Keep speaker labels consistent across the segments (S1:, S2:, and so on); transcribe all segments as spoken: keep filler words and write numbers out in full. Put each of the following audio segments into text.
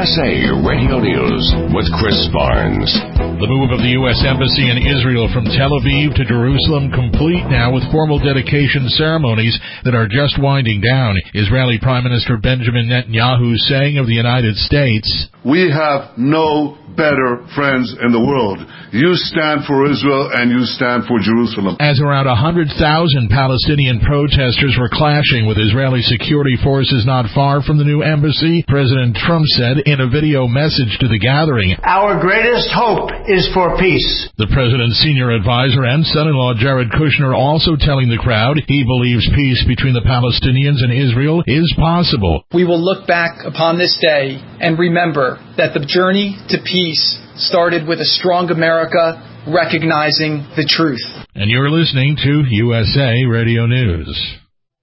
S1: S A Radio News with Chris Barnes.
S2: The move of the U S Embassy in Israel from Tel Aviv to Jerusalem complete now with formal dedication ceremonies that are just winding down. Israeli Prime Minister Benjamin Netanyahu saying of the United States,
S3: "We have no better friends in the world. You stand for Israel and you stand for Jerusalem."
S2: As around one hundred thousand Palestinian protesters were clashing with Israeli security forces not far from the new embassy, President Trump said in a video message to the gathering,
S4: "Our greatest hope is for peace."
S2: The president's senior advisor and son-in-law Jared Kushner also telling the crowd he believes peace between the Palestinians and Israel is possible.
S5: "We will look back upon this day and remember that the journey to peace started with a strong America recognizing the truth."
S2: And you're listening to U S A Radio News.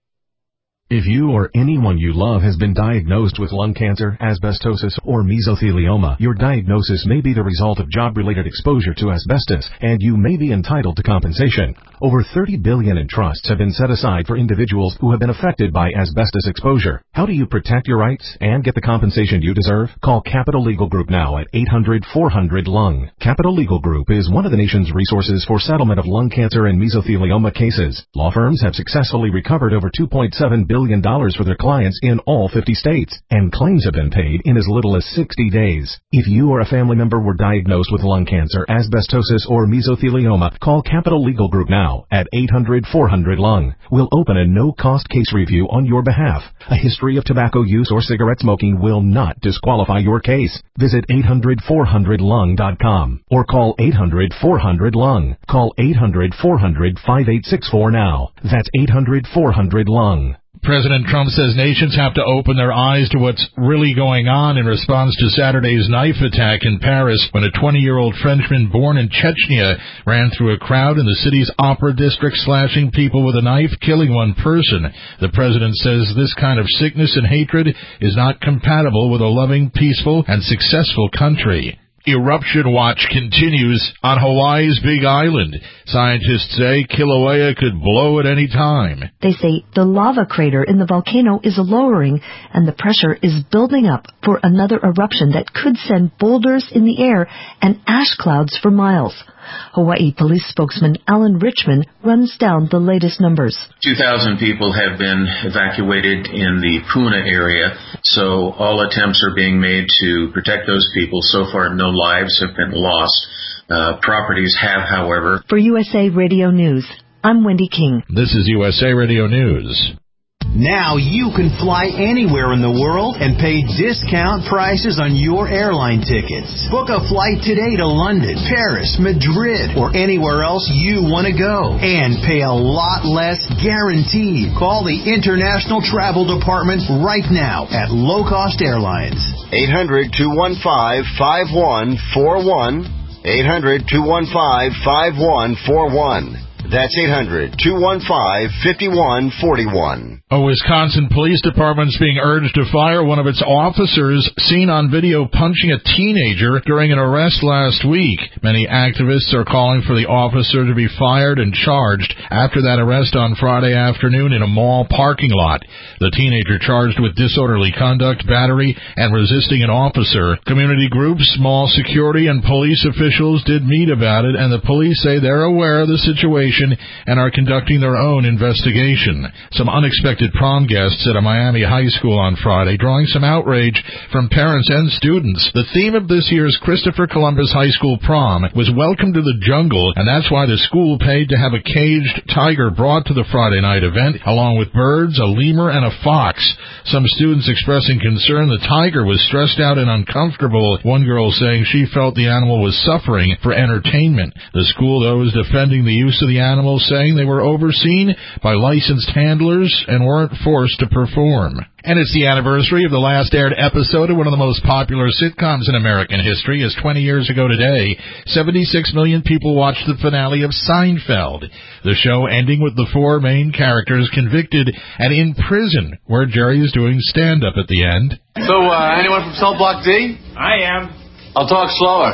S6: If you or anyone you love has been diagnosed with lung cancer, asbestosis, or mesothelioma, your diagnosis may be the result of job-related exposure to asbestos, and you may be entitled to compensation. Over thirty billion dollars in trusts have been set aside for individuals who have been affected by asbestos exposure. How do you protect your rights and get the compensation you deserve? Call Capital Legal Group now at eight hundred four hundred lung. Capital Legal Group is one of the nation's resources for settlement of lung cancer and mesothelioma cases. Law firms have successfully recovered over two point seven billion dollars for their clients in all fifty states, and claims have been paid in as little as sixty days. If you or a family member were diagnosed with lung cancer, asbestosis, or mesothelioma, call Capital Legal Group now at eight hundred four hundred lung. We'll open a no-cost case review on your behalf. A history of tobacco use or cigarette smoking will not disqualify your case. Visit eight hundred four hundred lung dot com or call eight hundred four hundred lung. Call eight hundred four hundred five eight six four now. That's eight hundred four hundred lung.
S2: President Trump says nations have to open their eyes to what's really going on in response to Saturday's knife attack in Paris when a twenty-year-old Frenchman born in Chechnya ran through a crowd in the city's opera district, slashing people with a knife, killing one person. The president says this kind of sickness and hatred is not compatible with a loving, peaceful, and successful country. Eruption watch continues on Hawaii's Big Island. Scientists say Kilauea could blow at any time.
S7: They say the lava crater in the volcano is lowering and the pressure is building up for another eruption that could send boulders in the air and ash clouds for miles. Hawaii police spokesman Alan Richman runs down the latest numbers.
S8: two thousand people have been evacuated in the Puna area, so all attempts are being made to protect those people. So far, no lives have been lost. Uh, properties have, however.
S7: For U S A Radio News, I'm Wendy King.
S2: This is U S A Radio News.
S9: Now you can fly anywhere in the world and pay discount prices on your airline tickets. Book a flight today to London, Paris, Madrid, or anywhere else you want to go. And pay a lot less guaranteed. Call the International Travel Department right now at Low Cost Airlines.
S10: eight hundred two one five five one four one. eight hundred two one five five one four one. That's eight hundred two one five five one four one.
S2: A Wisconsin police department's being urged to fire one of its officers seen on video punching a teenager during an arrest last week. Many activists are calling for the officer to be fired and charged after that arrest on Friday afternoon in a mall parking lot. The teenager charged with disorderly conduct, battery, and resisting an officer. Community groups, mall security, and police officials did meet about it, and the police say they're aware of the situation and are conducting their own investigation. Some unexpected prom guests at a Miami high school on Friday, drawing some outrage from parents and students. The theme of this year's Christopher Columbus High School prom was Welcome to the Jungle, and that's why the school paid to have a caged tiger brought to the Friday night event, along with birds, a lemur, and a fox. Some students expressing concern the tiger was stressed out and uncomfortable, one girl saying she felt the animal was suffering for entertainment. The school, though, is defending the use of the animals, saying they were overseen by licensed handlers and weren't forced to perform. And it's the anniversary of the last aired episode of one of the most popular sitcoms in American history. As twenty years ago today, seventy-six million people watched the finale of Seinfeld. The show ending with the four main characters convicted and in prison, where Jerry is doing stand-up at the end.
S11: So, uh, anyone from Cell Block D?
S12: I am.
S11: I'll talk slower.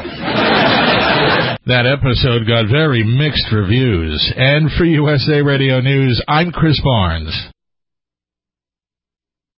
S2: That episode got very mixed reviews. And for U S A Radio News, I'm Chris Barnes.